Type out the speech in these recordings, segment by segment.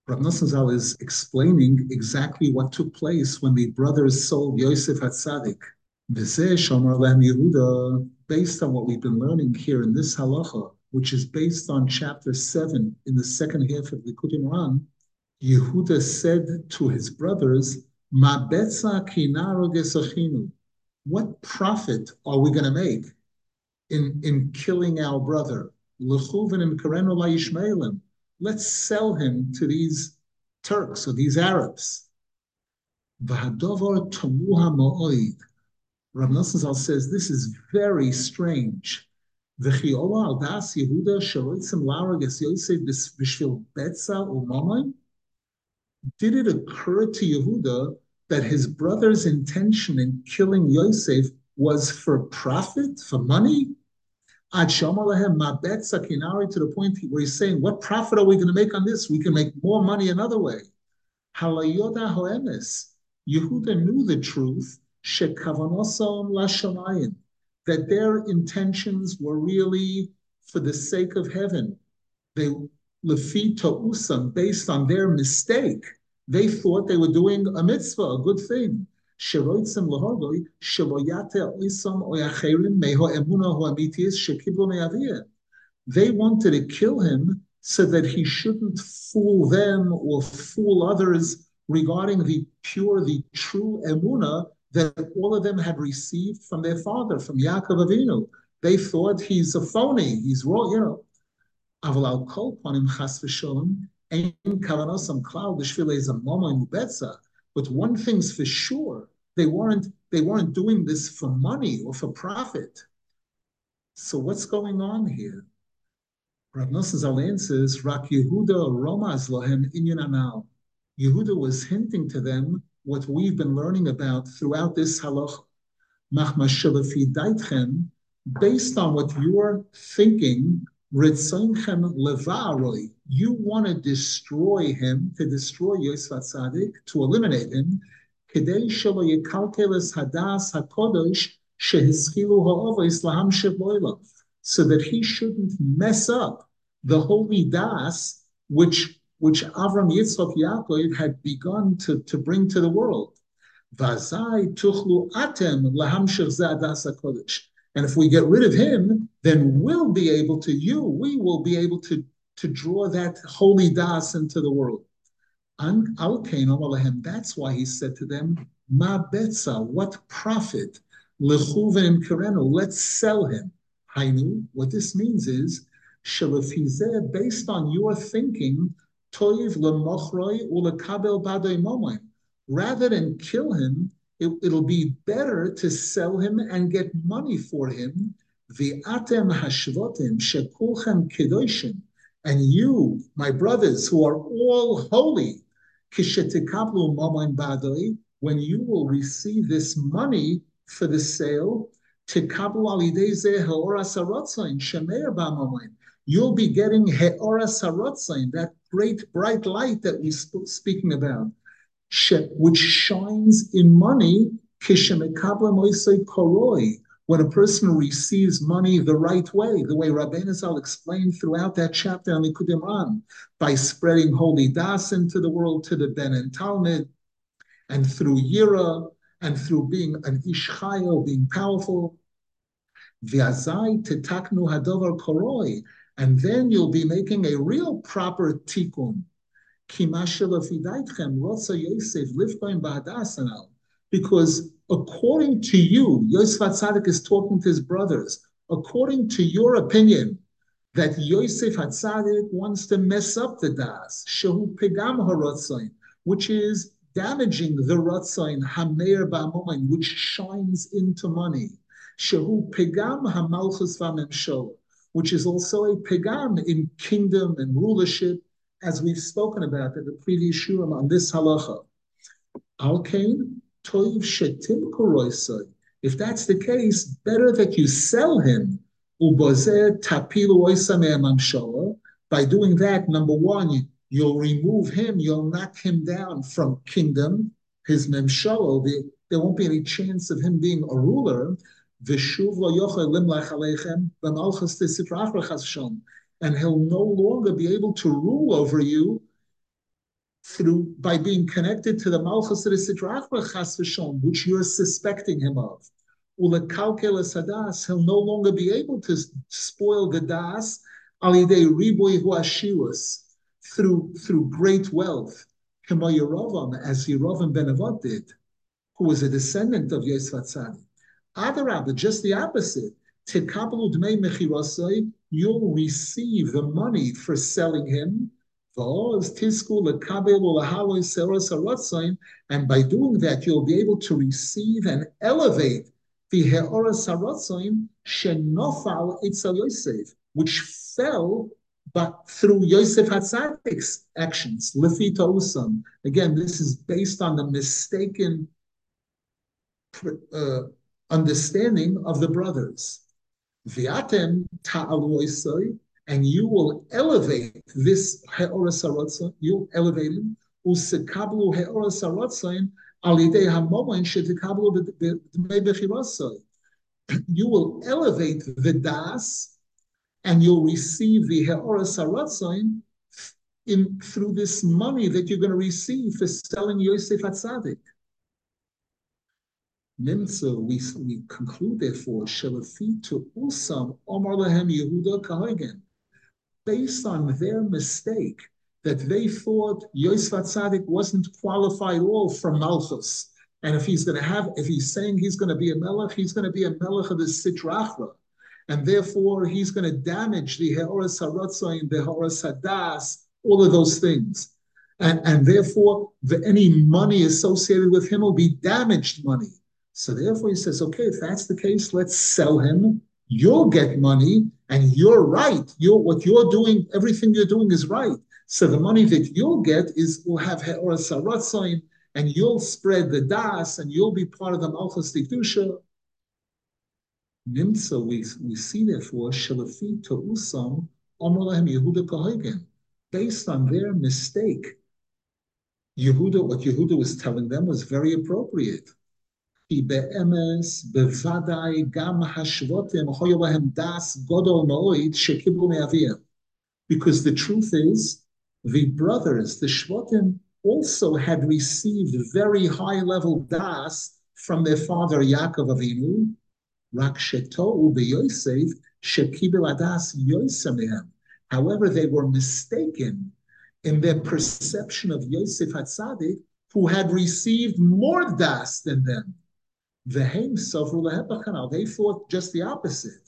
Rav Nosson Zal is explaining exactly what took place when the brothers sold Yosef Hatzadik. V'zeh Shomer Lehem Yehuda, based on what we've been learning here in this halacha, which is based on chapter 7 in the second half of the Likutei Moharan, Yehuda said to his brothers, Ma betza kinaro gesachinu. What profit are we going to make in killing our brother? Let's sell him to these Turks or these Arabs. Rav Nosson Zal says this is very strange. Did it occur to Yehuda that his brother's intention in killing Yosef was for profit, for money? Ad Shomalahem Mabet Sakinari, to the point where he's saying, what profit are we going to make on this? We can make more money another way. Halayoda Hoemes. Yehuda knew the truth, Shekavanosam Lashamayim, that their intentions were really for the sake of heaven. They Lefi Usam, based on their mistake, they thought they were doing a mitzvah, a good thing. They wanted to kill him so that he shouldn't fool them or fool others regarding the true emunah that all of them had received from their father, from Yaakov Avinu. They thought he's a phony, he's wrong, you know. But one thing's for sure, they weren't doing this for money or for profit. So what's going on here? Rav Nosson Zal answers, Rak Yehuda Romaz Lohem Inyan Anal. Yehuda was hinting to them what we've been learning about throughout this halacha. Based on what you're thinking, you want to destroy him, to destroy Yosef Atzadik, to eliminate him, so that he shouldn't mess up the holy das which Avram Yitzchak Yaakov had begun to bring to the world. And if we get rid of him, then we will be able to draw that holy das into the world. That's why he said to them, Ma betza, what profit? Let's sell him. What this means is, based on your thinking, rather than kill him, it'll be better to sell him and get money for him. And you, my brothers, who are all holy, when you will receive this money for the sale, you'll be getting that great bright light that we speaking about, which shines in money when a person receives money the right way, the way Rabbeinu Zal explained throughout that chapter on Likutei Moharan, by spreading holy das into the world to the Ben and Talmud, and through Yira, and through being an Ish Chayil, being powerful. V'azai tetaknu hadovar koroi, and then you'll be making a real proper tikkun. Because according to you, Yosef Hatzadik is talking to his brothers, according to your opinion, that Yosef Hatzadik wants to mess up the das, shehu pegam harotzain, which is damaging the rotzain, hameir ba'amomain, which shines into money, shehu pegam hamalchus v'amemshol, which is also a pegam in kingdom and rulership, as we've spoken about in the previous shurim on this halacha. Alkain, toiv shetim koroisai. If that's the case, better that you sell him. Ubozeh tapilu oisa me'amamshala. By doing that, number one, you'll remove him, you'll knock him down from kingdom, his memshala. There won't be any chance of him being a ruler. V'shuv lo yochel limlach aleichem v'malchus tesitrach l'chas shom. And he'll no longer be able to rule over you through by being connected to the Malchus of the Sitra Achra Chas v'Shalom, which you're suspecting him of. Ulekalkel Sadas, he'll no longer be able to spoil the das alidei riboy huashirus through great wealth, Kemo Yerovam, as Yerovam ben Nevat did, who was a descendant of Yosef Atzadik. Adarabah, just the opposite. Tekabalu dmei mechirasai, you'll receive the money for selling him. And by doing that, you'll be able to receive and elevate the He'oras HaRatzain shenofal Itzel Yosef, which fell but through Yosef Hatzadik's actions. Lefita Usam. Again, this is based on the mistaken understanding of the brothers. V'atem ta'alu Yosef, and you will elevate this He'oras HaRatzain, you'll elevate him, usekablu He'oras HaRatzain alidei hamomen shetikablu b'dmei bechirasai. You will elevate the das, and you'll receive the He'oras HaRatzain through this money that you're going to receive for selling Yosef Atzadik. Nimtza, we conclude therefore, shelafi to usam omar lahem Yehuda kahagen, based on their mistake that they thought Yosef Atzadik wasn't qualified at all for Malchus. And if he's saying he's going to be a melech, he's going to be a melech of the Sitra Achra. And therefore, he's going to damage the He'oras HaRatzain, the He'oras HaDas, all of those things. And therefore, any money associated with him will be damaged money. So therefore, he says, okay, if that's the case, let's sell him. You'll get money, and you're right. What you're doing, everything you're doing is right. So the money that you'll get will have He'oras HaRatzain, and you'll spread the das, and you'll be part of the Malchus Tikdusha. Nimtza, we see therefore, Shelafi to Usam, Omer Lahem Yehuda Kahagen, based on their mistake. What Yehuda was telling them was very appropriate. Because the truth is, the brothers, the Shvatim, also had received very high level das from their father Yaakov Avinu. However, they were mistaken in their perception of Yosef Hatzadik, who had received more das than them. They thought just the opposite.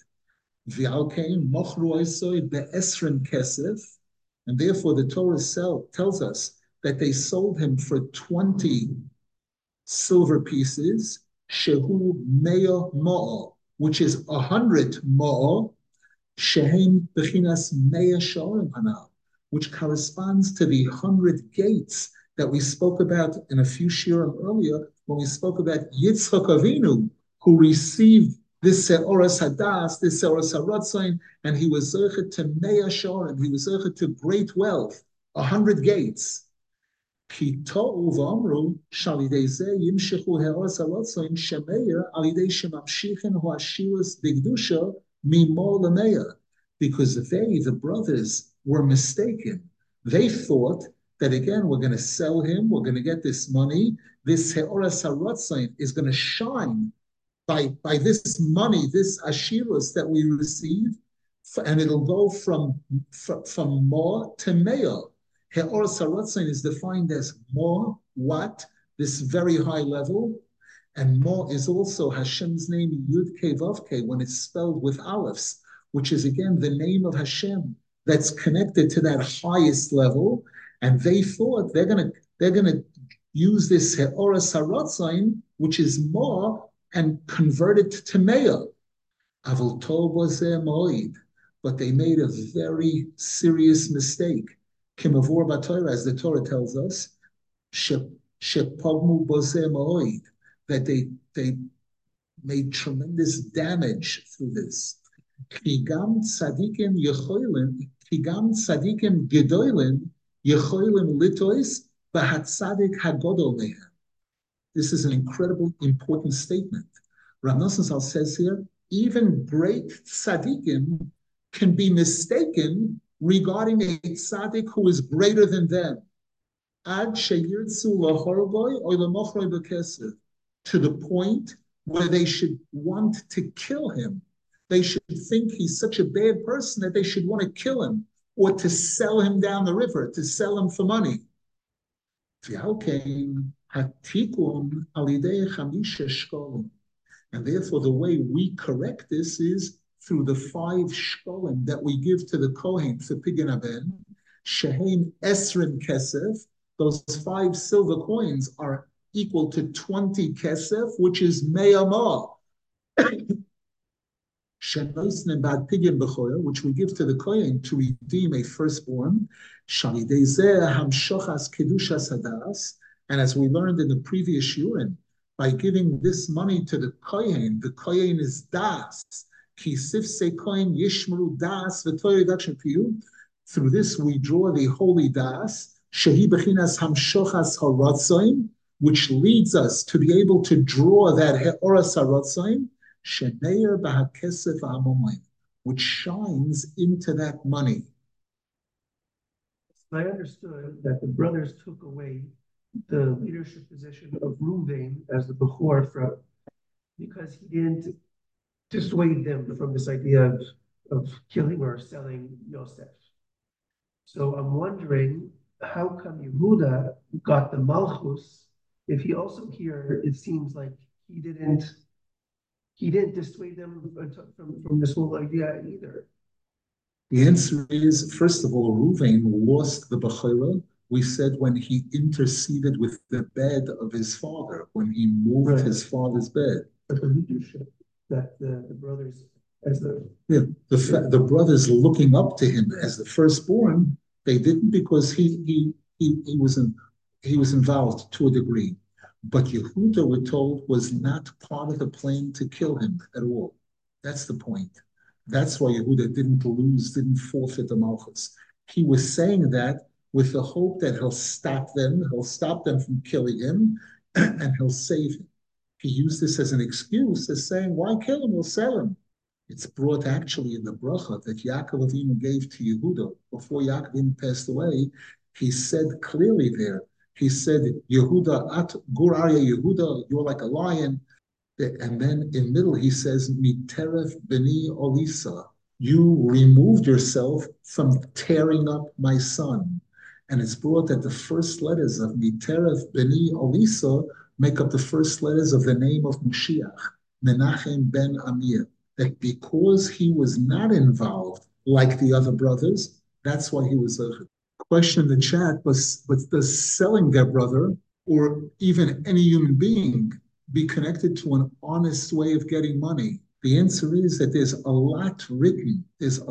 And therefore the Torah tells us that they sold him for 20 silver pieces, shehu meya ma'ah, which is 100 ma'ah, shehem bechinas meya sha'orim hanav, which corresponds to the 100 gates that we spoke about in a few shiurim earlier when we spoke about Yitzchak Avinu, who received this Se'oras Hadas, this Se'oras HaRatzain, and he was zeichet to meya sha'orim, he was zeichet to great wealth, 100 gates. Ki to'u v'amru shalidei zeh yimshechu He'oras HaRatzain shemeir alidei shemamshichen ho'ashirus b'gdusha mimo l'meya, because they, the brothers, were mistaken. They thought that again, we're going to sell him, we're going to get this money, this He'oras HaRatzain is going to shine by this money, this ashirus that we receive, and it'll go from more to meya. He'oras HaRatzain is defined as more, what? This very high level, and more is also Hashem's name, Yud Kei Vav Kei, when it's spelled with aleph, which is again the name of Hashem that's connected to that highest level. And they thought they're gonna use this He'oras HaRatzain, which is more, and convert it to meya. Avol tov bozeh moed, but they made a very serious mistake. Kimavur b'Torah, as the Torah tells us, shepogmu bozeh moed, that they made tremendous damage through this. Kigam tzadikim yecholim, kigam tzadikim gedolim. This is an incredible, important statement. Rav Nosson Zal says here, even great tzaddikim can be mistaken regarding a tzaddik who is greater than them. Ad sheyirtzu lahorgoi or lamochroi b'kesef, to the point where they should want to kill him. They should think he's such a bad person that they should want to kill him or to sell him down the river, to sell him for money. And therefore, the way we correct this is through the 5 shkolim that we give to the Kohen for Pidyon Haben, Shehein Esrim Kesef. Those 5 silver coins are equal to 20 Kesef, which is Meyamah. Which we give to the Kohen to redeem a firstborn. And as we learned in the previous Shurim, by giving this money to the Kohen is das. Through this we draw the holy das, which leads us to be able to draw that he'oras haratzoim, which shines into that money. I understood that the brothers took away the leadership position of Reuven as the Bechor because he didn't dissuade them from this idea of killing or selling Yosef. So I'm wondering, how come Yehuda got the Malchus if he also here, it seems like he didn't dissuade them from this whole idea either? The answer is, first of all, Reuven lost the Bechorah. We said when he interceded with the bed of his father, when he moved his father's bed. But the leadership that the brothers, as the brothers looking up to him as the firstborn, they didn't because he was involved to a degree. But Yehuda, we're told, was not part of the plan to kill him at all. That's the point. That's why Yehuda didn't forfeit the Malchus. He was saying that with the hope that he'll stop them from killing him, and he'll save him. He used this as an excuse, as saying, why kill him? We'll sell him. It's brought actually in the bracha that Yaakov Avinu gave to Yehuda before Yaakov Avinu passed away. He said clearly there, he said, Yehuda, at gur arya Yehuda, you're like a lion. And then in middle, he says, Miteref beni olisa, you removed yourself from tearing up my son. And it's brought that the first letters of Miteref beni olisa make up the first letters of the name of Mashiach, Menachem ben Amir. That because he was not involved like the other brothers, that's why he was a question in the chat, but does selling their brother or even any human being be connected to an honest way of getting money? The answer is that there's a lot written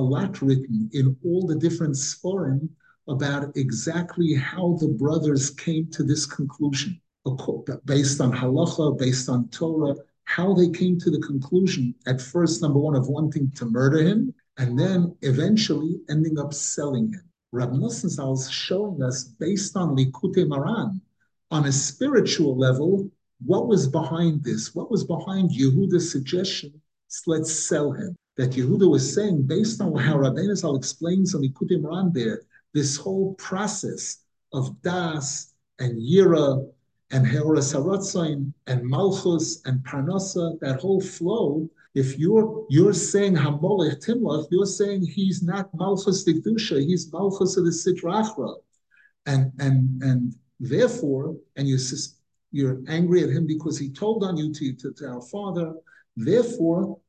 in all the different Sforim about exactly how the brothers came to this conclusion, based on halacha, based on Torah, how they came to the conclusion at first, number one, of wanting to murder him, and then eventually ending up selling him. Rab Nosson Zal is showing us, based on Likutei Maran, on a spiritual level, what was behind this? What was behind Yehuda's suggestion? Let's sell him. That Yehuda was saying, based on how Rabbeinu Zal explains on Likutei Maran there, this whole process of Das and Yira and Heoras Haratzoim and Malchus and Parnasa, that whole flow. If you're saying Hamolech Timlach, you're saying he's not Malchus Dikdusha, he's Malchus of the Sitra Achra, and therefore, and you're angry at him because he told on you to our father. Therefore,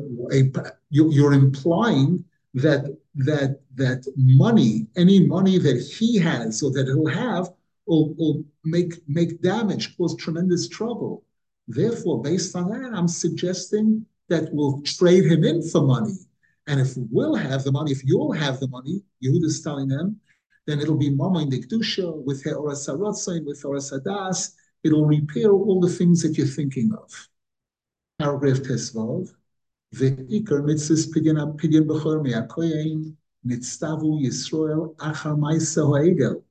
you're implying that money, any money that he has or that he'll have, will make damage, cause tremendous trouble. Therefore, based on that, I'm suggesting that we'll trade him in for money. And if we'll have the money, if you'll have the money, Yehuda's telling them, then it'll be Mama in Dikdusha, with Heoras Haratzoim, with Heoras Hadas. It'll repair all the things that you're thinking of. Paragraph Tesvav. Ve'ikar mitzvahs pidyon bechor me'akoyin nitztavu Yisrael achar ma'aseh ha'egel.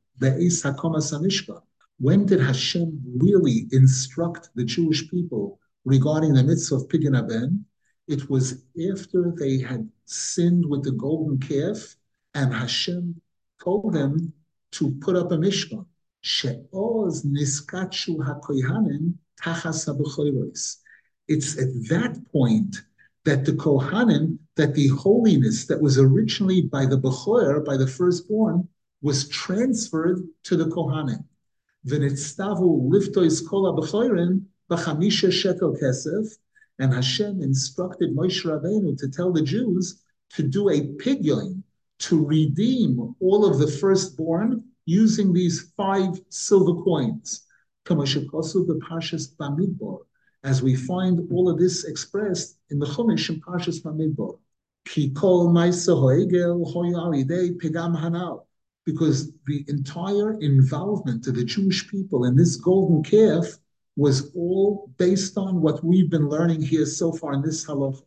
When did Hashem really instruct the Jewish people regarding the mitzvah of Pidyon Haben? It was after they had sinned with the golden calf, and Hashem told them to put up a mishkan. she'oz niskachu hakohanim tachas habechoros. It's at that point that the Kohanim, that the holiness that was originally by the Bechor, by the firstborn, was transferred to the Kohanim. V'nitztavu liftois kol habechorim b'chamisha shekel kesef, and Hashem instructed Moshe Rabbeinu to tell the Jews to do a pidyon, to redeem all of the firstborn using these 5 silver coins. As we find all of this expressed in the Chumash in Parshas Bamidbar. Because the entire involvement of the Jewish people in this golden calf was all based on what we've been learning here so far in this halach.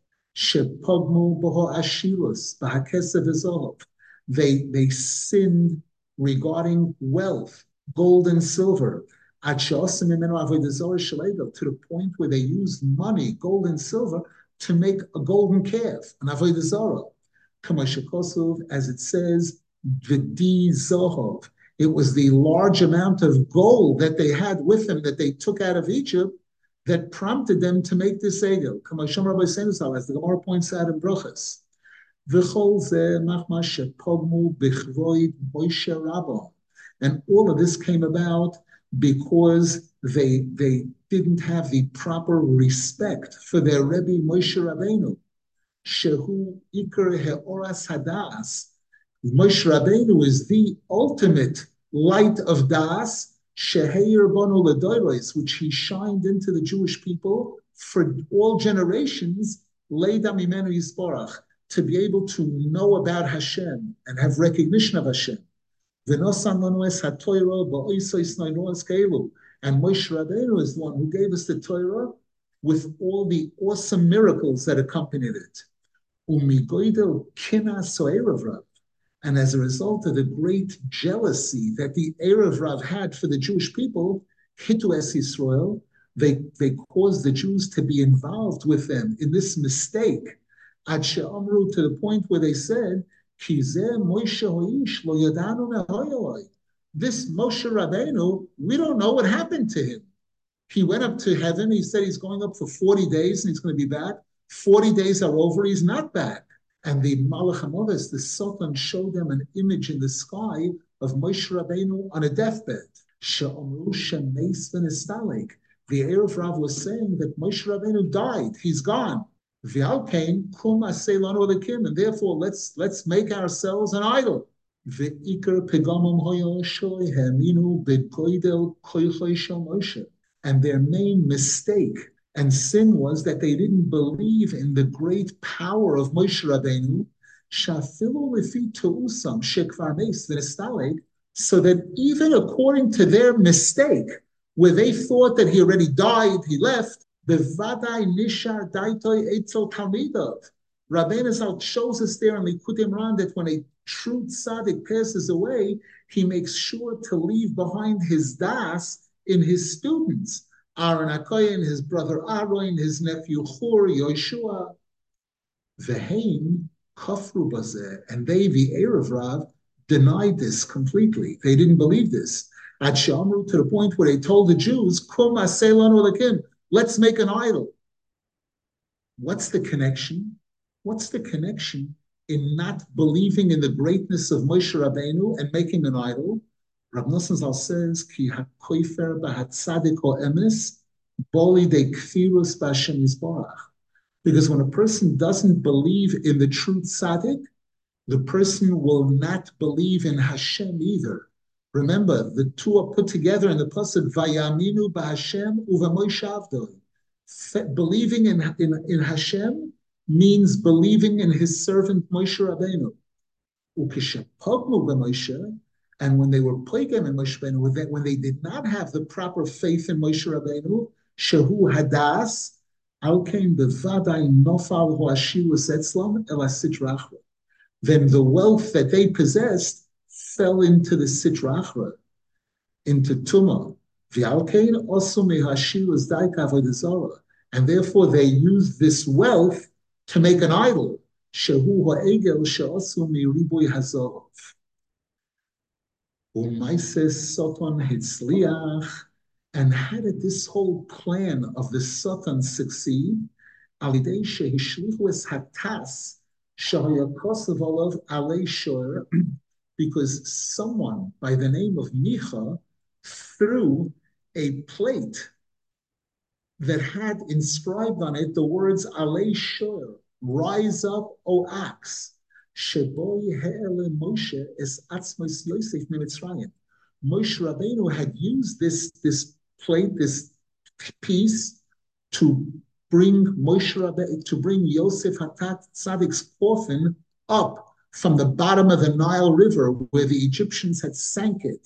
They sinned regarding wealth, gold and silver, to the point where they used money, gold and silver, to make a golden calf, an avodah zarah. As it says, v'di zohov. It was the large amount of gold that they had with them that they took out of Egypt that prompted them to make this egel. As the Gemara points out in Brachas. And all of this came about because they didn't have the proper respect for their Rebbe Moshe Rabbeinu. Shehu Iker Heoras Hadas. Moshe Rabbeinu is the ultimate light of Das, Sheheir Bonu Ledoros, which he shined into the Jewish people for all generations, Leida Mimenu Yisborach, to be able to know about Hashem and have recognition of Hashem. And Moshe Rabbeinu is the one who gave us the Torah with all the awesome miracles that accompanied it. And as a result of the great jealousy that the Erev Rav had for the Jewish people, Hitu Es Yisrael, they caused the Jews to be involved with them in this mistake. Ad she'amru, to the point where they said, Ki zeh Moshe ho'ish lo yadanu mehoyoloi. This Moshe Rabbeinu, we don't know what happened to him. He went up to heaven. He said he's going up for 40 days and he's going to be back. 40 days are over. He's not back. And the Malach HaMoves, the Sultan, showed them an image in the sky of Moshe Rabbeinu on a deathbed. She'omru shemeis v'nestalek. The Erev Rav was saying that Moshe Rabbeinu died. He's gone. V'alkein kum aseh lanu elekim. And therefore, let's make ourselves an idol. V'ikar pegamam hoyo shoy heminu b'goydel koychoy shel Moshe. And their main mistake and sin was that they didn't believe in the great power of Moshe Rabbeinu, shafilu lefi tu'usam shekvar meis v'nestalek, so that even according to their mistake, where they thought that he already died, he left, bevadai nishar daitoi etzel talmidav. Rabbeinu Zal shows us there in Likutei Moharan that when a true tzaddik passes away, he makes sure to leave behind his das in his students. Aaron HaKohen, his brother Aaron, his nephew Hur, Yoshua, Veheim, Kafru Bazeh, and they, the Erev Rav, denied this completely. They didn't believe this. At Shamru, to the point where they told the Jews, Kum aseh lanu elekim, let's make an idol. What's the connection? What's the connection in not believing in the greatness of Moshe Rabbeinu and making an idol? Rav Nosson Zal says, Ki hakoifer b'hatzadik o emes, boli de kfirus b'Hashem Yisborach. Because when a person doesn't believe in the true tzaddik, the person will not believe in Hashem either. Remember, the two are put together in the pasuk, Vayaminu b'Hashem u'v'Moshe avdoi. Believing in Hashem means believing in his servant Moshe Rabbeinu. Ukishapognu b'Moshe, and when they were plagued in Moshe Rabbeinu, when they did not have the proper faith in Moshe Rabbeinu, Shehu Hadas, Alkein bevadai nofal hoashirus etzlam el hasitra achra. Then the wealth that they possessed fell into the sitra achra, into tumah. V'alkein also mehashirus daika avodah zarah, and therefore they used this wealth to make an idol. Shehu ha'egel she'asu miribui hazorov. Umaises Satan Hitzliach. And how did this whole plan of the Satan succeed? Alidei shehishlichu es hatas shahayakosov olav alei shor, because someone by the name of Micha threw a plate that had inscribed on it the words alei shor, rise up, O axe. Shebo yehe'ele Moshe es atzmos Yosef mimitzrayim. Moshe Rabbeinu had used this plate, this piece, to bring Moshe Rabbeinu, to bring Yosef Hatat Tzadik's coffin up from the bottom of the Nile River where the Egyptians had sank it.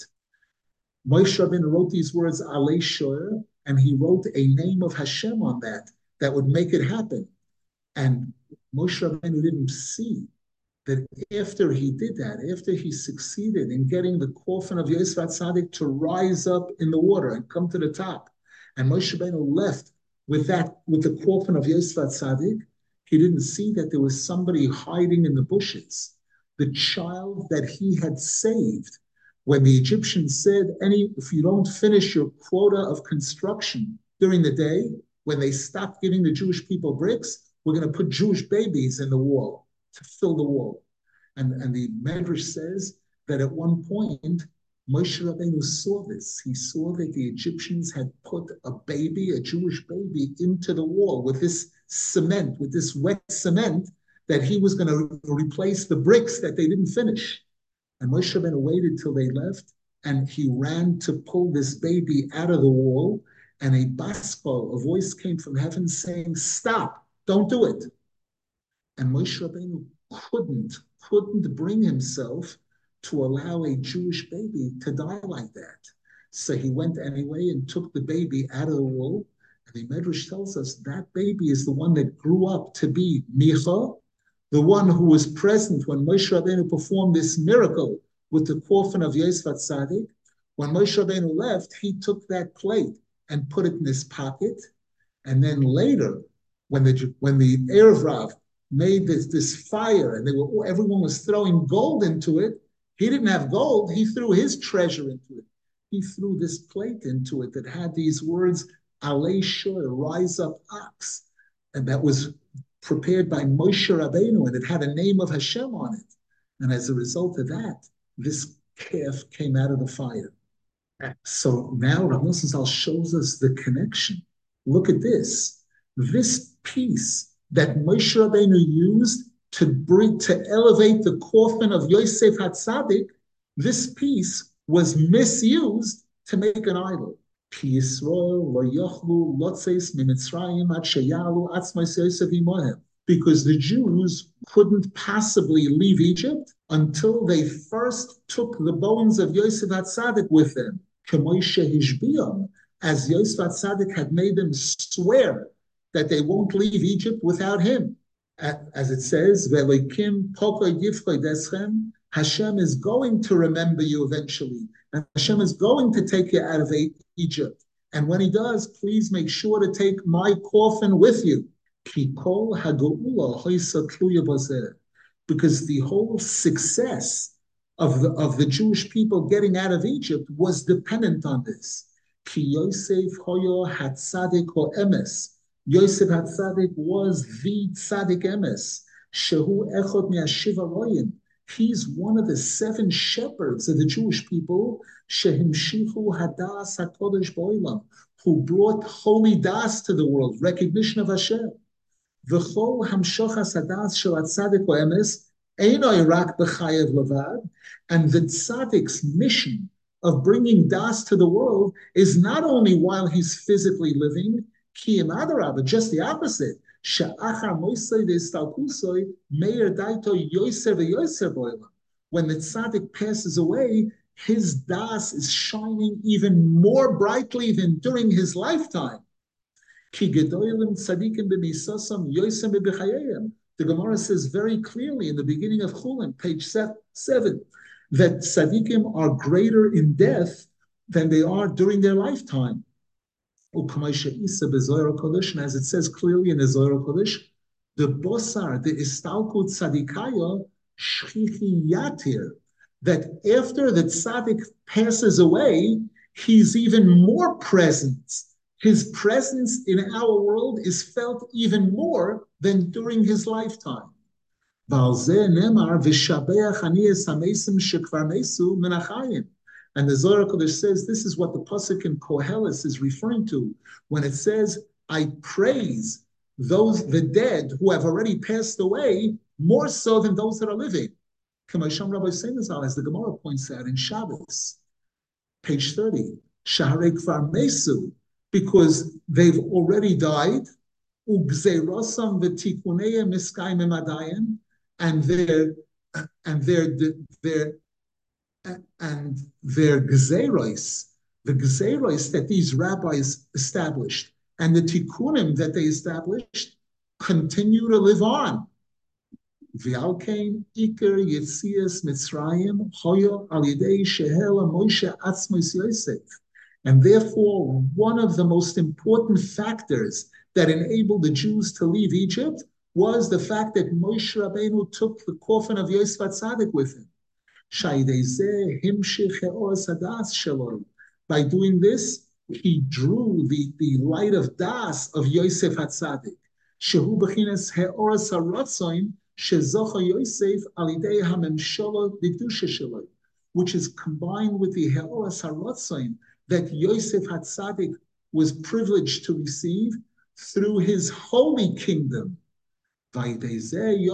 Moshe Rabbeinu wrote these words, Alei Shor, and he wrote a name of Hashem on that would make it happen. And Moshe Rabbeinu didn't see that after he did that, after he succeeded in getting the coffin of Yosef Atzadik to rise up in the water and come to the top, and Moshe Rabbeinu left with the coffin of Yosef Atzadik, he didn't see that there was somebody hiding in the bushes, the child that he had saved. When the Egyptians said, if you don't finish your quota of construction during the day, when they stopped giving the Jewish people bricks, we're going to put Jewish babies in the wall to fill the wall. And the Medrash says that at one point, Moshe Rabbeinu saw this. He saw that the Egyptians had put a Jewish baby, into the wall with this cement, with this wet cement, that he was going to replace the bricks that they didn't finish. And Moshe Rabbeinu waited till they left, and he ran to pull this baby out of the wall, and a voice came from heaven saying, stop, don't do it. And Moshe Rabbeinu couldn't bring himself to allow a Jewish baby to die like that. So he went anyway and took the baby out of the wall. And the Medrash tells us that baby is the one that grew up to be Micha, the one who was present when Moshe Rabbeinu performed this miracle with the coffin of Yosef Atzadik. When Moshe Rabbeinu left, he took that plate and put it in his pocket. And then later, when the Erev Rav made this fire and everyone was throwing gold into it, he didn't have gold. He threw his treasure into it. He threw this plate into it that had these words, Alei Shor, rise up ox. And that was prepared by Moshe Rabbeinu, and it had a name of Hashem on it. And as a result of that, this calf came out of the fire. So now Rav Nosson Zal shows us the connection. Look at this. This piece that Moshe Rabbeinu used to elevate the coffin of Yosef Hatzadik, this piece was misused to make an idol. Because the Jews couldn't possibly leave Egypt until they first took the bones of Yosef Hatzadik with them. As Yosef Hatzadik had made them swear that they won't leave Egypt without him. As it says, Hashem is going to remember you eventually. And Hashem is going to take you out of Egypt. And when he does, please make sure to take my coffin with you. Because the whole success of the Jewish people getting out of Egypt was dependent on this. Ki Yosef hoyo hatzadik ho emes. Yosef Hatzadik was the Tzadik Emes. Shehu echod mi'ashiva royim. He's one of the 7 shepherds of the Jewish people. Shehimshichu hadas hakodesh ba'olam, who brought holy das to the world, recognition of Hashem. V'chol hamshochas hadas shel Hatzadik Emes einoi rak b'chayev levad. And the Tzadik's mission of bringing das to the world is not only while he's physically living. But just the opposite. When the tzaddik passes away, his das is shining even more brightly than during his lifetime. The Gemara says very clearly in the beginning of Chulin, page 7, that tzaddikim are greater in death than they are during their lifetime. And as it says clearly in the Zohar Kodesh, the bosar, the istalkut tzadikaya, shchichi yatir, that after the tzaddik passes away, he's even more present. His presence in our world is felt even more than during his lifetime. And the Zohar Kodesh says this is what the pasuk in Koheles is referring to when it says, "I praise the dead who have already passed away more so than those that are living." Kamasham Rabbi Seinazal, as the Gemara points out in Shabbos, page 30, Shaharei Kvar Mesu, because they've already died, Ugzeirosam v'tikunei miskayim emadayim, and their gzeros, the gzeros that these rabbis established, and the tikkunim that they established, continue to live on. V'alkein iker yetzias Mitzrayim hoyo al yidei shehela Moshe atzmos Yosef. And therefore, one of the most important factors that enabled the Jews to leave Egypt was the fact that Moshe Rabbeinu took the coffin of Yosef HaTzadik with him. By doing this, he drew the light of Das of Yosef HaTzadik. Shehu b'chinas he'oras ha'rotzoin shezocha Yosef alidei ha'memshala b'kedusha sheloi, which is combined with the he'oras ha'rotzoin that Yosef HaTzadik was privileged to receive through his holy kingdom. And that's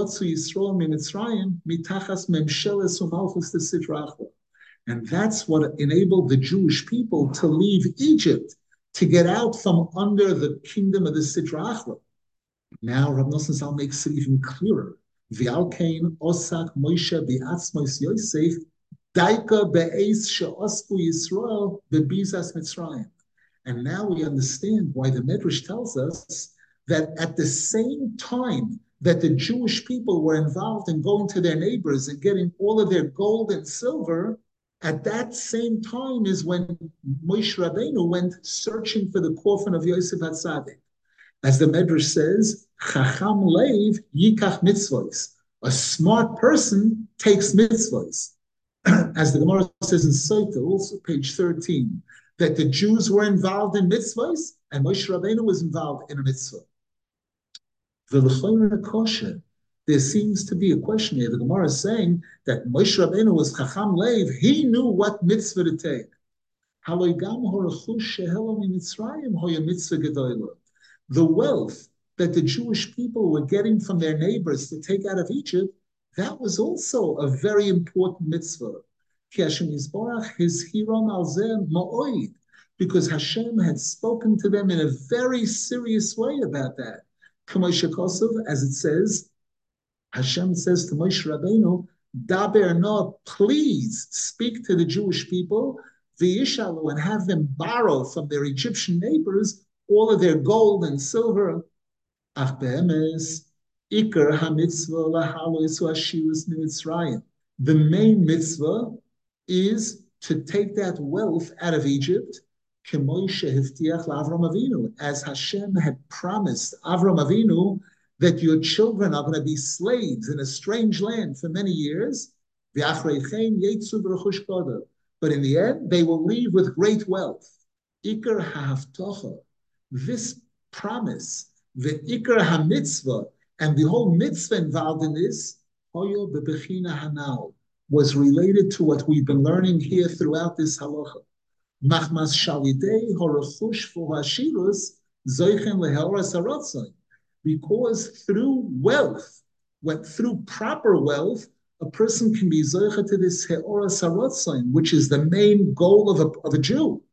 what enabled the Jewish people to leave Egypt, to get out from under the kingdom of the Sitra Achra. Now Rav Nosson Zal makes it even clearer. V'alkein osak Moshe bi'atzmos Yosef daika be'eis she'osku Yisrael be'bizas Mitzrayim. And now we understand why the Medrash tells us that at the same time that the Jewish people were involved in going to their neighbors and getting all of their gold and silver, at that same time is when Moshe Rabbeinu went searching for the coffin of Yosef HaTzadik. As the Medrash says, Chacham Leiv Yikach Mitzvos. A smart person takes mitzvos. As the Gemara says in Sotah, also page 13, that the Jews were involved in mitzvos and Moshe Rabbeinu was involved in a mitzvah. There seems to be a question here. The Gemara is saying that Moshe Rabbeinu was Chacham Leiv. He knew what mitzvah to take. The wealth that the Jewish people were getting from their neighbors to take out of Egypt, that was also a very important mitzvah. Because Hashem had spoken to them in a very serious way about that. As it says, Hashem says to Moshe Rabbeinu, Daber no, please speak to the Jewish people, v'yishalu, and have them borrow from their Egyptian neighbors all of their gold and silver. Ach be'emes, ikar ha-mitzvah lahalois u'ashirus mitzrayim. The main mitzvah is to take that wealth out of Egypt, as Hashem had promised Avram Avinu that your children are going to be slaves in a strange land for many years. But in the end, they will leave with great wealth. Ikar ha'havtocha, this promise, the ikar ha'mitzvah, and the whole mitzvah involved in this, hoyo bebechina hanal, was related to what we've been learning here throughout this halacha. Machmas shalidei horachush v'hashirus zoichen leheoras haratzon. Because through wealth, through proper wealth, a person can be zoicha to this heoras haratzon, which is the main goal of a Jew.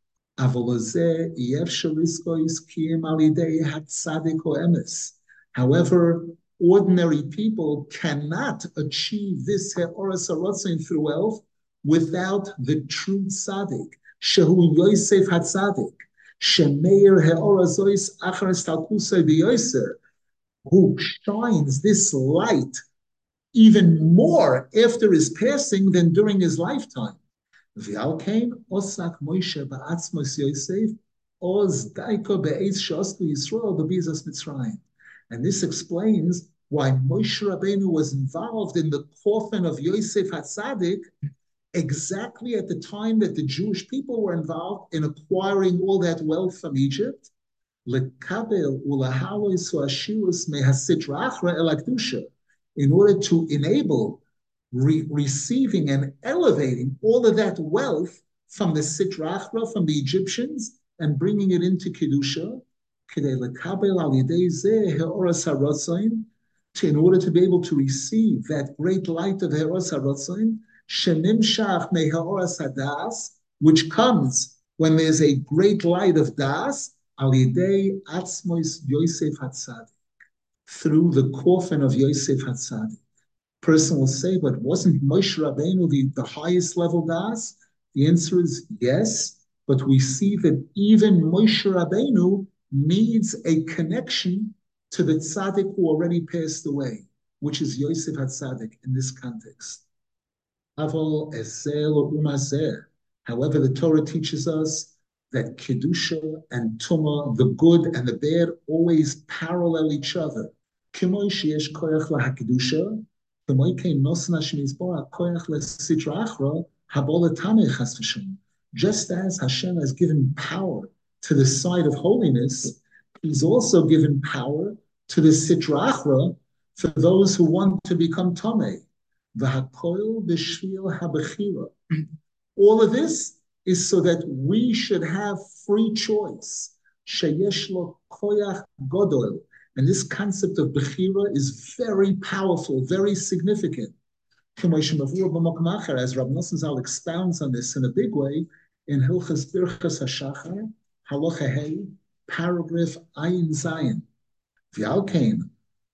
However, ordinary people cannot achieve this heoras haratzon through wealth without the true tzaddik. Shehu Yosef HaTzadik, Shemeir He'orazois Achares Talkusai B'Yoser, who shines this light even more after his passing than during his lifetime. V'alkein osak Moshe ba'atzmos Yosef oz daiko be'etz she'osku Yisrael b'bizas Mitzrayim. And this explains why Moshe Rabbeinu was involved in the coffin of Yosef HaTzadik, exactly at the time that the Jewish people were involved in acquiring all that wealth from Egypt, in order to enable receiving and elevating all of that wealth from the Sitra Achra, from the Egyptians, and bringing it into Kedusha, in order to be able to receive that great light of Heros HaRotzain, Shenimshach meHaoras HaDas, which comes when there's a great light of Das, Al Yidei Atzmois Yosef HaTzadik, through the coffin of Yosef HaTzadik. Person will say, but wasn't Moshe Rabbeinu the highest level Das? The answer is yes, but we see that even Moshe Rabbeinu needs a connection to the tzaddik who already passed away, which is Yosef HaTzadik in this context. However, the Torah teaches us that Kedusha and Tumah, the good and the bad, always parallel each other. Just as Hashem has given power to the side of holiness, He's also given power to the Sitra Achra for those who want to become Tameh. All of this is so that we should have free choice. Sheyesh lo koyach godol. And this concept of Bechira is very powerful, very significant. As Rav Nosson Zal expounds on this in a big way in Hilchas Birchas HaShachar, Halacha Hey, paragraph Ayin Zayin. V'alkein,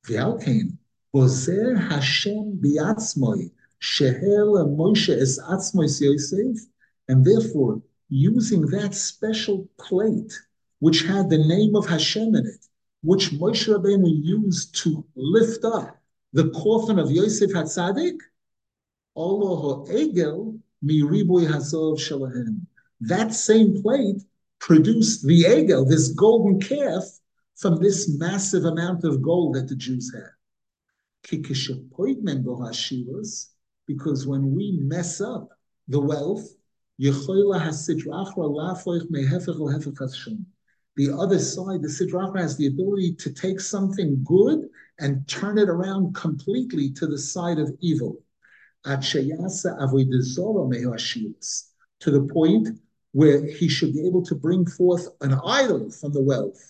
Bozer Hashem biatzmoi, Shehel Moshe es atzmois Yosef, and therefore, using that special plate, which had the name of Hashem in it, which Moshe Rabbeinu used to lift up the coffin of Yosef HaTzadik, Allah Egel mi riboy hazov shalahem. That same plate produced the Egel, this golden calf, from this massive amount of gold that the Jews had. Because when we mess up the wealth, the other side, the Sitra Achra, has the ability to take something good and turn it around completely to the side of evil. To the point where he should be able to bring forth an idol from the wealth.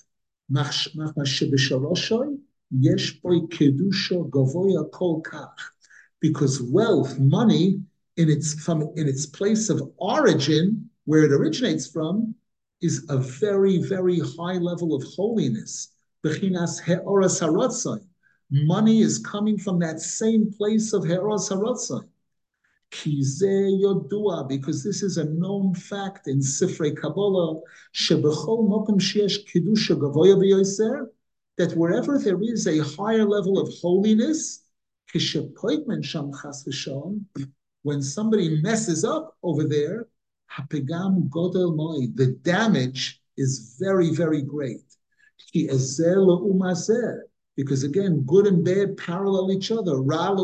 Because wealth, money, in its place of origin, where it originates from, is a very, very high level of holiness. Money is coming from that same place of He'oras HaRatzon. Because this is a known fact in Sifrei Kabbalah, that wherever there is a higher level of holiness, when somebody messes up over there, the damage is very, very great. Because again, good and bad parallel each other.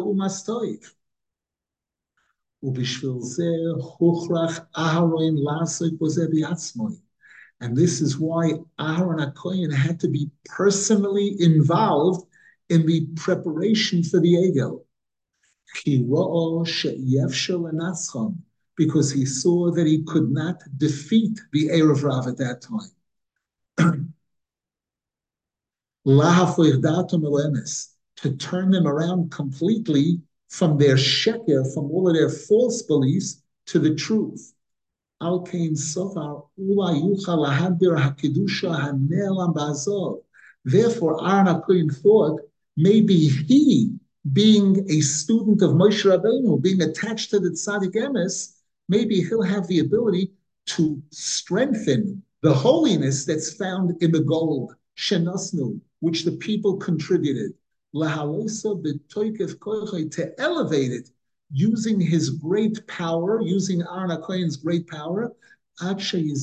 And this is why Aharon HaKohen had to be personally involved in the preparation for the Egel. Because he saw that he could not defeat the Erev Rav at that time. To turn them around completely from their sheker, from all of their false beliefs, to the truth. Therefore, Aharon HaKohen thought maybe he, being a student of Moshe Rabbeinu, being attached to the Tzaddik Emes, maybe he'll have the ability to strengthen the holiness that's found in the gold, Shenasnu, which the people contributed. To elevate it using his great power, using Aharon HaKohen's great power, to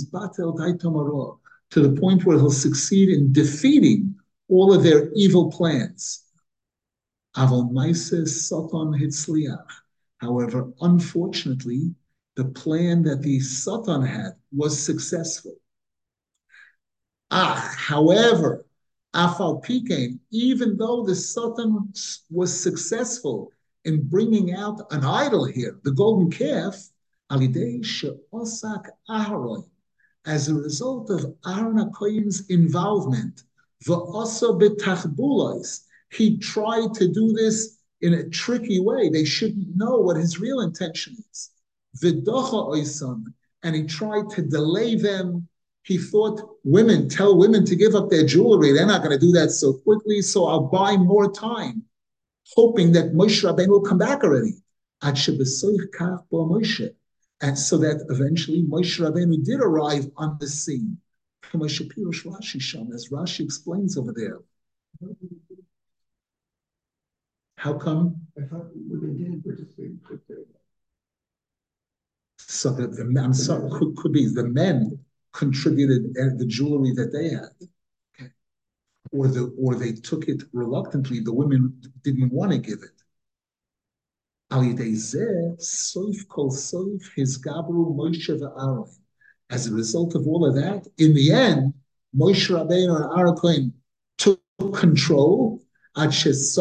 the point where he'll succeed in defeating all of their evil plans. However, unfortunately, the plan that the Satan had was successful. However, Afal Pikain, even though the Satan was successful in bringing out an idol here, the golden calf, Alidei She'osak Aharon, as a result of Aaron HaKohen's involvement, V'osa b'tachbulos, he tried to do this in a tricky way. They shouldn't know what his real intention is. V'docha oisan, and he tried to delay them. He thought tell women to give up their jewelry. They're not going to do that so quickly, so I'll buy more time, hoping that Moshe Rabbeinu will come back already. And so that eventually Moshe Rabbeinu did arrive on the scene. As Rashi explains over there. How come? I thought women didn't participate. So I'm sorry, could be the men contributed the jewelry that they had, okay, or they took it reluctantly. The women didn't want to give it. As a result of all of that, in the end, Moshe Rabbeinu and Aaron Cohen took control and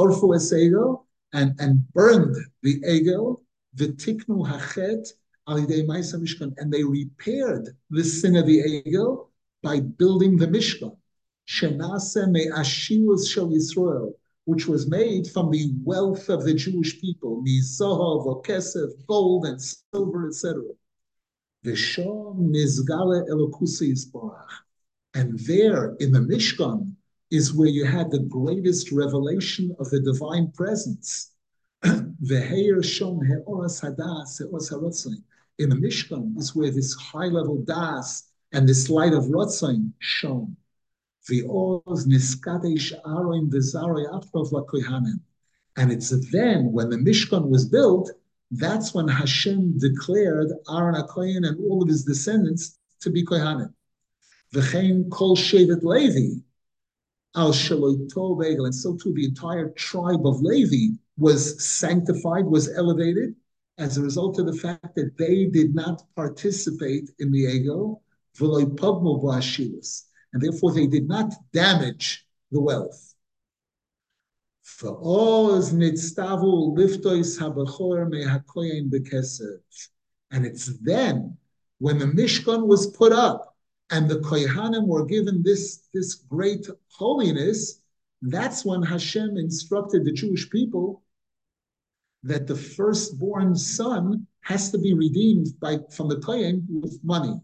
burned the egel, the tiknu hachet, and they repaired the sin of the egel by building the Mishkan, which was made from the wealth of the Jewish people, mizahav or kesef, gold and silver, etc. And there in the Mishkan is where you had the greatest revelation of the divine presence. In the Mishkan is where this high-level das and this light of Ratzon shone. And it's then, when the Mishkan was built, that's when Hashem declared Aaron HaKohen and all of his descendants to be Kohanim. V'chein kol shevet Levi, al shaloi tov egel, and so too the entire tribe of Levi was sanctified, was elevated, as a result of the fact that they did not participate in the egel, v'loi pagmu b'ashilus, and therefore they did not damage the wealth. And it's then, when the Mishkan was put up and the Kohanim were given this great holiness, that's when Hashem instructed the Jewish people that the firstborn son has to be redeemed from the Kohen with money.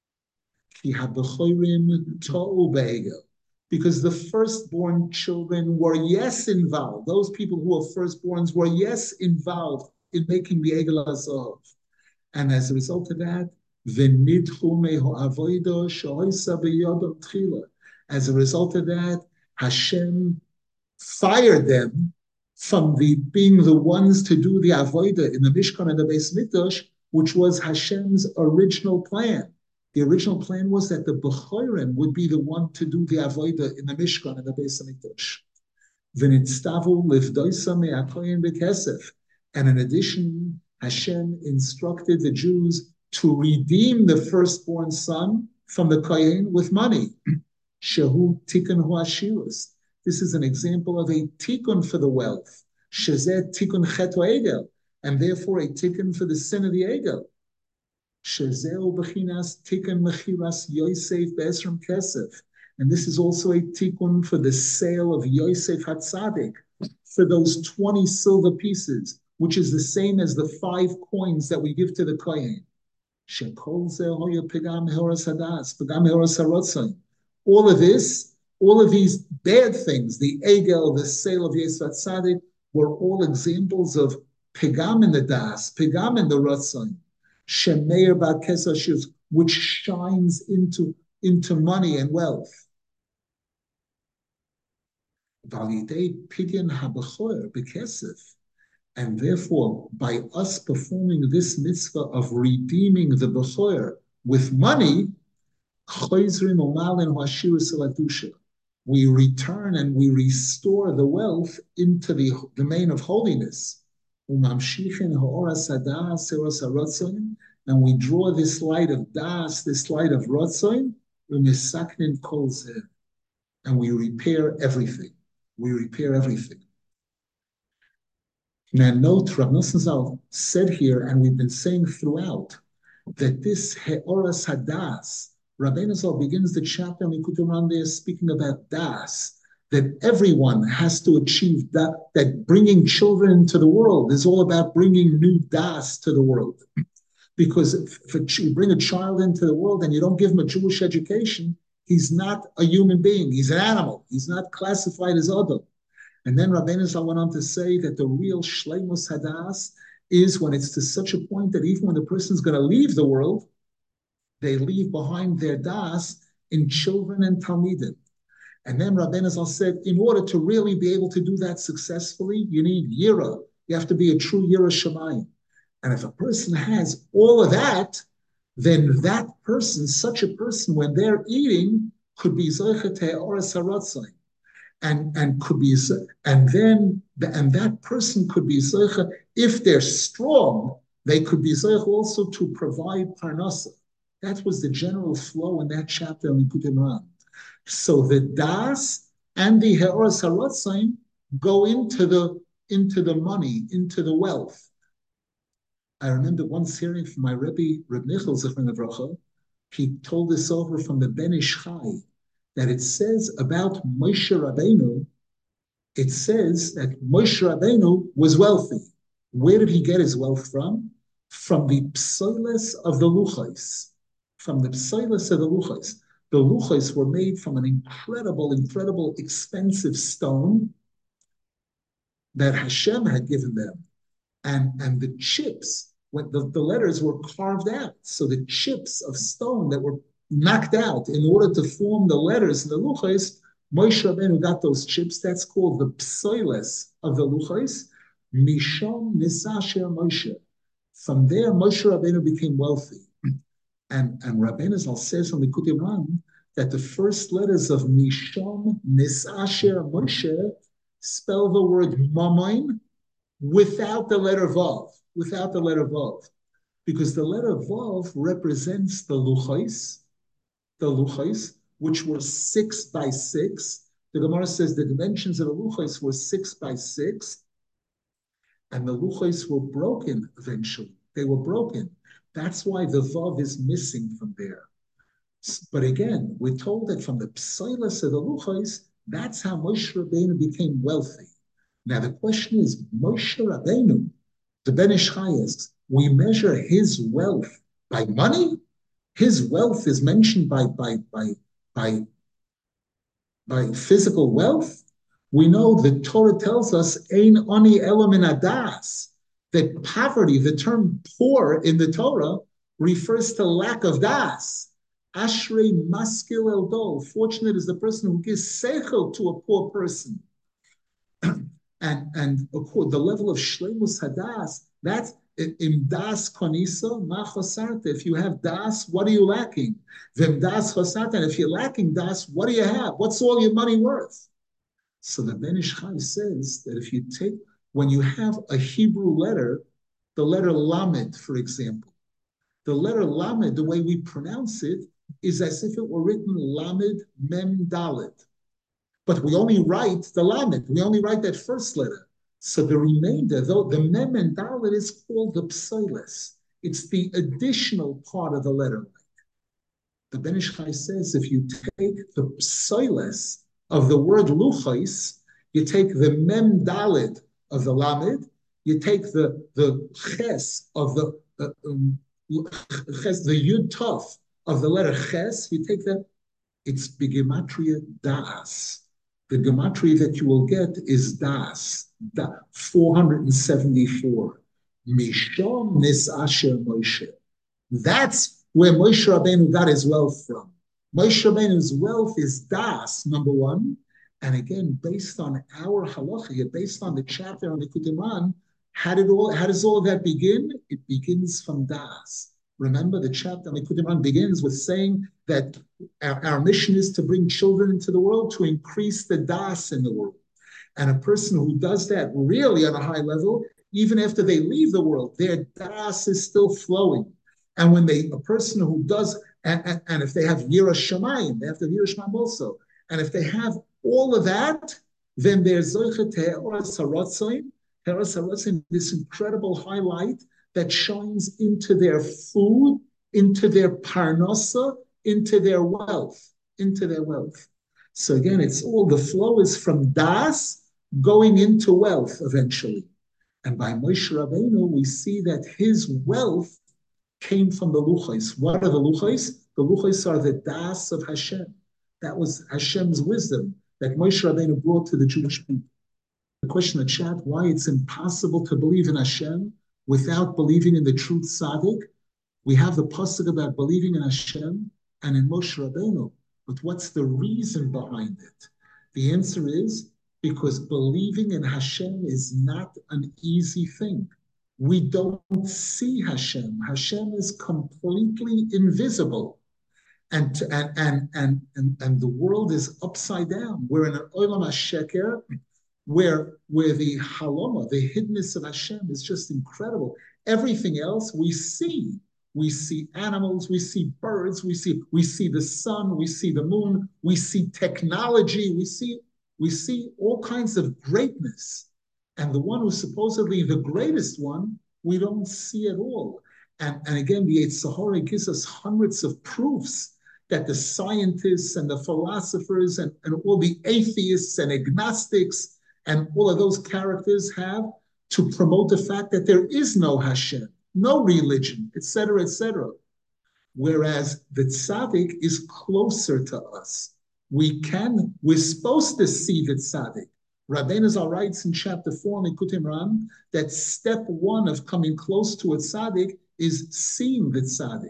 Because the firstborn children were, yes, involved. Those people who were firstborns were, yes, involved in making the Egel HaZahav. And as a result of that, as a result of that, Hashem fired them from being the ones to do the Avodah in the Mishkan and the Beis Mikdash, which was Hashem's original plan. The original plan was that the Bechorim would be the one to do the Avodah in the Mishkan and the Beis Hamikdash. And in addition, Hashem instructed the Jews to redeem the firstborn son from the Kohen with money. Shehu tikkun hu ashirus. This is an example of a tikkun for the wealth. Shezeh tikkun chet egel, and therefore a tikkun for the sin of the egel. Shezeu b'chinas tikkun mechiras Yosef be'esrim kesef, and this is also a tikkun for the sale of Yosef Hatzadik for those 20 silver pieces, which is the same as the 5 coins that we give to the Kohen. All of this, all of these bad things, the egel, the sale of Yosef Hatzadik, were all examples of pigam in the das, pigam in the ratzon, shemeir ba'kesashus, which shines into money and wealth. And therefore, by us performing this mitzvah of redeeming the Bechor with money, we return and we restore the wealth into the domain of holiness. and we draw this light of das, this light of rotzoin, u'misaknin kol zeh, and we repair everything. We repair everything. Now, note, Rav Nosson Zal said here, and we've been saying throughout, that this He'oras Hadas, Rabbeinu Zal begins the chapter in Likutei Moharan there speaking about das, that everyone has to achieve that bringing children into the world is all about bringing new das to the world. Because if you bring a child into the world and you don't give him a Jewish education, he's not a human being. He's an animal. He's not classified as Adam. And then Rabbeinu Zal went on to say that the real Shleimus Hadas is when it's to such a point that even when the person's going to leave the world, they leave behind their das in children and Talmidim. And then Rabbeinu Zal said, in order to really be able to do that successfully, you need Yira. You have to be a true Yira Shamayim. And if a person has all of that, then that person, such a person, when they're eating, could be Zoichet He'oras HaRatzon. And could be, and that person could be Zoichet, if they're strong, they could be Zoichet also to provide Parnasa. That was the general flow in that chapter in Likutei Moharan. So the das and the He'oras HaRatzon go into the money, into the wealth. I remember once hearing from my Rebbe, Reb Nichel Zichron Livracha, he told us over from the Ben Ish Chai that it says about Moshe Rabbeinu, it says that Moshe Rabbeinu was wealthy. Where did he get his wealth from? From the psoiles of the luchos. From the psoiles of the luchos. The luchos were made from an incredible, expensive stone that Hashem had given them. And the chips, when the letters were carved out. So the chips of stone that were knocked out in order to form the letters in the luchos, Moshe Rabbeinu got those chips. That's called the psoiles of the luchos. Misham nisasher Moshe. From there, Moshe Rabbeinu became wealthy. And Rabbeinu Zal says in Likutei Moharan that the first letters of Misham nisasher Moshe spell the word Mamain without the letter Vav, because the letter Vav represents the luchos, which were 6 by 6. The Gemara says the dimensions of the luchos were 6 by 6, and the luchos were broken eventually. They were broken. That's why the Vav is missing from there. But again, we're told that from the psoiles of the luchos, that's how Moshe Rabbeinu became wealthy. Now the question is, Moshe Rabbeinu, the Ben Ish Chai asks, we measure his wealth by money? His wealth is mentioned by physical wealth? We know the Torah tells us, Ein ani elo min hadas, that poverty, the term poor in the Torah, refers to lack of das. Ashrei maskil el dol, fortunate is the person who gives seichel to a poor person. And of course, the level of shleimus hadas, that's im das konisa ma chosarta. If you have das, what are you lacking? Vim das chosarta. And if you're lacking das, what do you have? What's all your money worth? So the Ben Ish Chai says that if you take, when you have a Hebrew letter, the letter lamed, for example, the letter lamed, the way we pronounce it, is as if it were written lamed mem dalet. But we only write the lamed. We only write that first letter. So the remainder, though the mem and dalet, is called the psoiles. It's the additional part of the letter. The Ben Ish Chai says if you take the psoiles of the word luchos, you take the mem dalet of the lamed, you take the ches of the ches, the yud tov of the letter ches, you take that, it's begematria das. The gematria that you will get is das, 474. Misham nisasher Moshe. That's where Moshe Rabbeinu got his wealth from. Moshe Rabbeinu's wealth is das, number one. And again, based on our halacha, based on the chapter on the Likutei Moharan, how does all of that begin? It begins from das. Remember, the chapter on the Likutei Moharan begins with saying that our mission is to bring children into the world to increase the das in the world. And a person who does that really on a high level, even after they leave the world, their das is still flowing. And when a person who does, and if they have Yira Shamayim, they have to have Yira Shamayim also. And if they have all of that, then there's Zoichet He'eras HaRatzoin, He'eras HaRatzoin, this incredible highlight that shines into their food, into their parnasa, into their wealth, into their wealth. So again, it's all, the flow is from das going into wealth eventually. And by Moshe Rabbeinu, we see that his wealth came from the luchos. What are the luchos? The luchos are the das of Hashem. That was Hashem's wisdom that Moshe Rabbeinu brought to the Jewish people. The question in the chat, why it's impossible to believe in Hashem without believing in the truth tzaddik. We have the pasuk about believing in Hashem and in Moshe Rabbeinu, but what's the reason behind it? The answer is because believing in Hashem is not an easy thing. We don't see Hashem. Hashem is completely invisible. And the world is upside down. We're in an olam hasheker, where the haloma, the hiddenness of Hashem is just incredible. Everything else we see. We see animals, we see birds, we see the sun, we see the moon, we see technology, we see all kinds of greatness. And the one who's supposedly the greatest one, we don't see at all. And again, the Yetzer Hara gives us hundreds of proofs that the scientists and the philosophers and all the atheists and agnostics and all of those characters have to promote the fact that there is no Hashem, no religion, etc., etc. Whereas the tzaddik is closer to us. We're supposed to see the tzaddik. Rabbeinu Zal writes in chapter 4 in Likutei Moharan that step one of coming close to a tzaddik is seeing the tzaddik.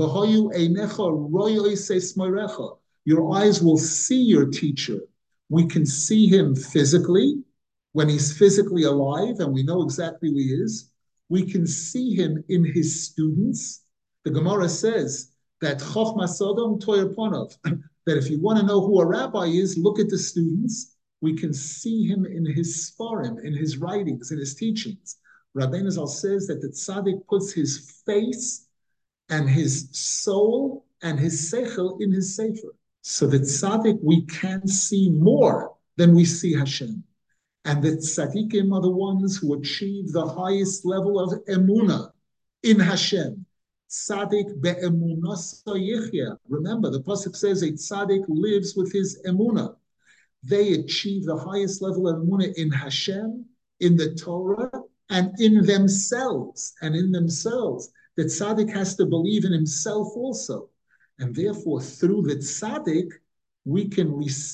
Your eyes will see your teacher. We can see him physically when he's physically alive, and we know exactly who he is. We can see him in his students. The Gemara says that Chochma Sodom Toyer Ponov, that if you want to know who a rabbi is, look at the students. We can see him in his svarim, in his writings, in his teachings. Rabbeinu Zal says that the tzaddik puts his face and his soul and his seichel in his sefer. So the tzaddik, we can see more than we see Hashem. And the tzaddikim are the ones who achieve the highest level of emunah in Hashem. Tzaddik be'emunah yichya. Remember, the pasuk says a tzaddik lives with his emunah. They achieve the highest level of emunah in Hashem, in the Torah, and in themselves. And in themselves, the tzaddik has to believe in himself also. And therefore, through the tzaddik, we can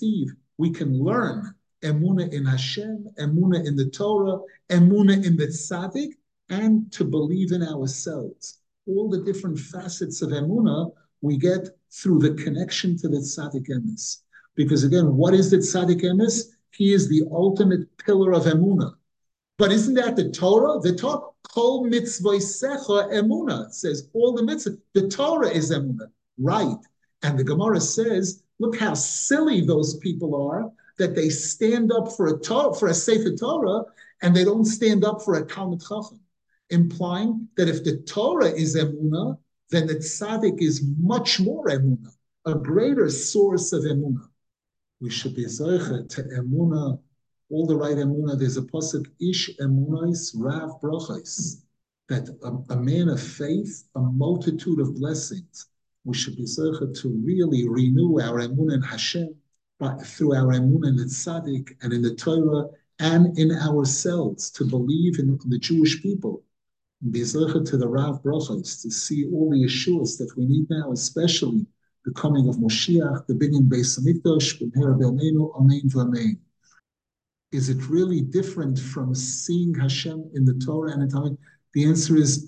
learn emunah in Hashem, emunah in the Torah, emunah in the tzaddik, and to believe in ourselves. All the different facets of emunah we get through the connection to the tzaddik emes. Because again, what is the tzaddik emes? He is the ultimate pillar of emunah. But isn't that the Torah? The Torah, kol mitzvosecha emunah. It says all the mitzvahs. The Torah is emunah, right? And the Gemara says, look how silly those people are that they stand up for a Torah, for a Sefer Torah, and they don't stand up for a Talmud Chacham, implying that if the Torah is emunah, then the tzaddik is much more emunah, a greater source of emunah. We should be zoche to emunah, all the right emunah. There's a pasuk, ish emunais rav brachos, that a man of faith, a multitude of blessings. We should be zoche to really renew our emunah in Hashem, through our emunah in the tzaddik and in the Torah and in ourselves, to believe in the Jewish people. Be zoche to the rav brachos, to see all the Yeshuas that we need now, especially the coming of Moshiach, the binyan Beis Hamikdash, b'mehera b'yameinu, amen v'amen. Is it really different from seeing Hashem in the Torah and in Talmud? The answer is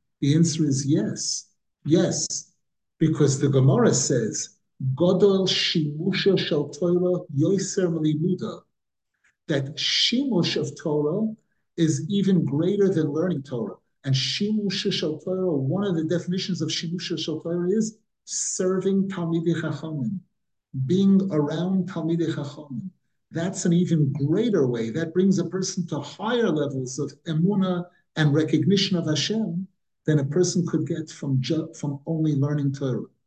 yes. Yes, because the Gemara says, Godol shimusha shel Torah yoser melimuda, that shimush of Torah is even greater than learning Torah. And shimusha shel Torah, one of the definitions of shimusha shel Torah is serving Talmidei Chachamim, being around Talmidei Chachamim. That's an even greater way. That brings a person to higher levels of emunah and recognition of Hashem than a person could get from only learning Torah.